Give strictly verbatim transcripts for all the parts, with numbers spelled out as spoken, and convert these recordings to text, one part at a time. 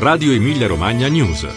Radio Emilia Romagna News.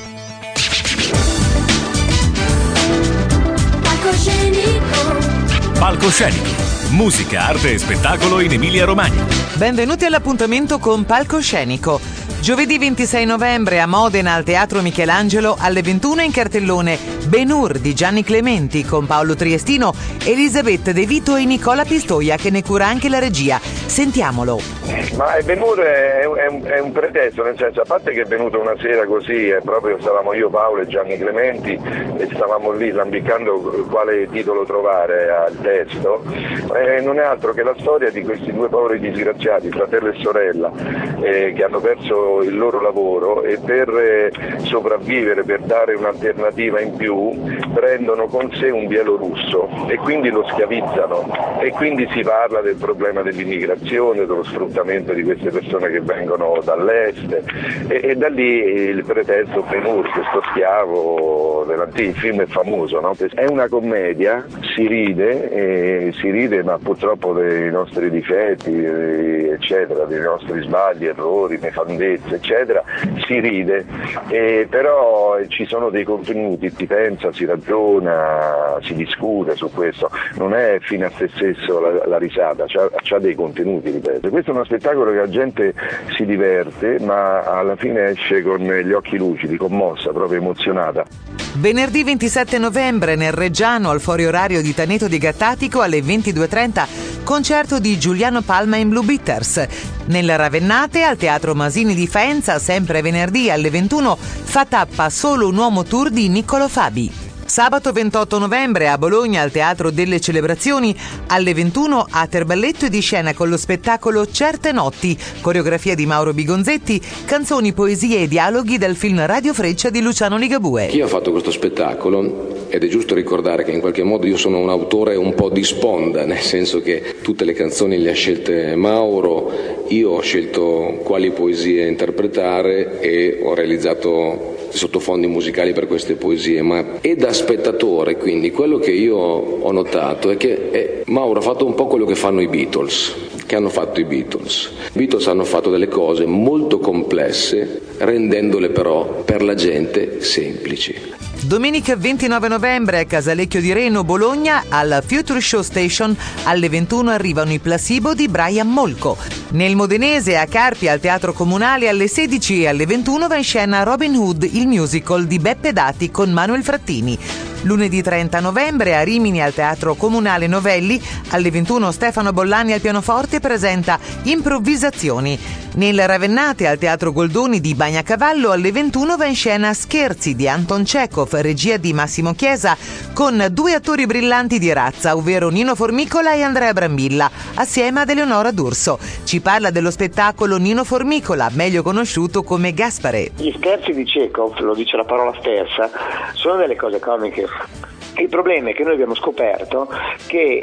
Palcoscenico. Palcoscenico. Musica, arte e spettacolo in Emilia Romagna. Benvenuti all'appuntamento con Palcoscenico. Giovedì ventisei novembre a Modena al Teatro Michelangelo alle ventuno in cartellone Ben-Hur di Gianni Clementi con Paolo Triestino, Elisabetta De Vito e Nicola Pistoia che ne cura anche la regia. Sentiamolo. Ma Ben-Hur è, è, un, è un pretesto, nel senso, a parte che è venuto una sera così, e proprio stavamo io, Paolo e Gianni Clementi e stavamo lì lambiccando quale titolo trovare al testo, eh, non è altro che la storia di questi due poveri disgraziati, fratello e sorella, eh, che hanno perso il loro lavoro e per eh, sopravvivere, per dare un'alternativa in più, prendono con sé un bielorusso e quindi lo schiavizzano, e quindi si parla del problema dell'immigrazione, dello sfruttamento di queste persone che vengono dall'est, e, e da lì il pretesto Ben-Hur, questo schiavo dell'antico. Il film è famoso, no? È una commedia, si ride, e si ride ma purtroppo dei nostri difetti, eccetera, dei nostri sbagli, errori, nefandezze, eccetera, si ride, eh, però ci sono dei contenuti, si pensa, si ragiona, si discute su questo, non è fine a se stesso la, la risata, c'ha, c'ha dei contenuti, ripeto. Questo è uno spettacolo che la gente si diverte, ma alla fine esce con gli occhi lucidi, commossa, proprio emozionata. Venerdì ventisette novembre nel Reggiano al Foro Orario di Taneto di Gattatico alle ventidue e trenta concerto di Giuliano Palma in Blue Bitters. Nel Ravennate al Teatro Masini di Faenza sempre venerdì alle ventuno fa tappa Solo un uomo tour di Niccolo Fabi. Sabato ventotto novembre a Bologna al Teatro delle Celebrazioni alle ventuno Ater Balletto e di scena con lo spettacolo Certe Notti, coreografia di Mauro Bigonzetti, canzoni, poesie e dialoghi dal film Radio Freccia di Luciano Ligabue. Chi ha fatto questo spettacolo, ed è giusto ricordare che in qualche modo io sono un autore un po' di sponda, nel senso che tutte le canzoni le ha scelte Mauro, io ho scelto quali poesie interpretare e ho realizzato sottofondi musicali per queste poesie, ma e da spettatore, quindi quello che io ho notato è che eh, Mauro ha fatto un po' quello che fanno i Beatles, che hanno fatto i Beatles. I Beatles hanno fatto delle cose molto complesse, rendendole però per la gente semplici. Domenica ventinove novembre a Casalecchio di Reno, Bologna, al Future Show Station alle ventuno arrivano i Placebo di Brian Molko. Nel Modenese a Carpi al Teatro Comunale alle sedici e alle ventuno va in scena Robin Hood, il musical di Beppe Dati con Manuel Frattini. Lunedì trenta novembre a Rimini al Teatro Comunale Novelli alle ventuno Stefano Bollani al pianoforte presenta Improvvisazioni. Nel Ravennate al Teatro Goldoni di Bagnacavallo alle ventuno va in scena Scherzi di Anton Chekhov, regia di Massimo Chiesa, con due attori brillanti di razza, ovvero Nino Formicola e Andrea Brambilla, assieme ad Eleonora D'Urso. Ci parla dello spettacolo Nino Formicola, meglio conosciuto come Gaspare. Gli scherzi di Chekhov, lo dice la parola stessa, sono delle cose comiche. Il problema è che noi abbiamo scoperto che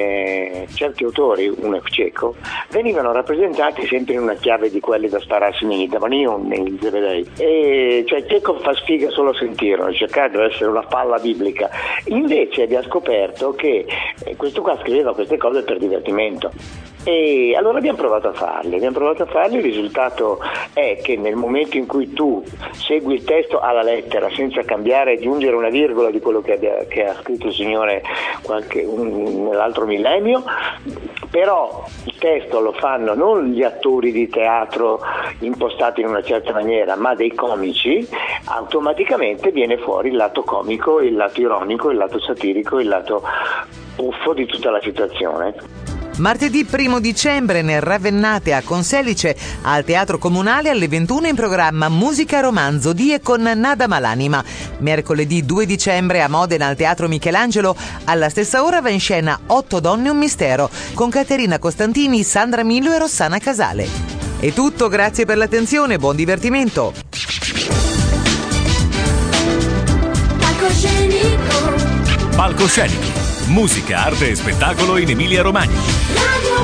eh, certi autori, uno è Chekhov, venivano rappresentati sempre in una chiave di quelli da spararsi nei Davanion, nei Zebedei. E cioè Chekhov fa sfiga solo a sentirlo, cercare di essere una palla biblica. Invece abbiamo scoperto che eh, questo qua scriveva queste cose per divertimento. E allora abbiamo provato a farli, abbiamo provato a farli, il risultato è che nel momento in cui tu segui il testo alla lettera senza cambiare e aggiungere una virgola di quello che, abbia, che ha scritto il Signore qualche, un, nell'altro millennio, però il testo lo fanno non gli attori di teatro impostati in una certa maniera, ma dei comici, automaticamente viene fuori il lato comico, il lato ironico, il lato satirico, il lato buffo di tutta la situazione. Martedì primo dicembre nel Ravennate a Conselice al Teatro Comunale alle ventuno in programma Musica Romanzo di e con Nada Malanima. Mercoledì due dicembre a Modena al Teatro Michelangelo alla stessa ora va in scena Otto donne e un mistero con Caterina Costantini, Sandra Millo e Rossana Casale. È tutto, grazie per l'attenzione, buon divertimento. Palcoscenico. Palcoscenico. Musica, arte e spettacolo in Emilia Romagna. Radio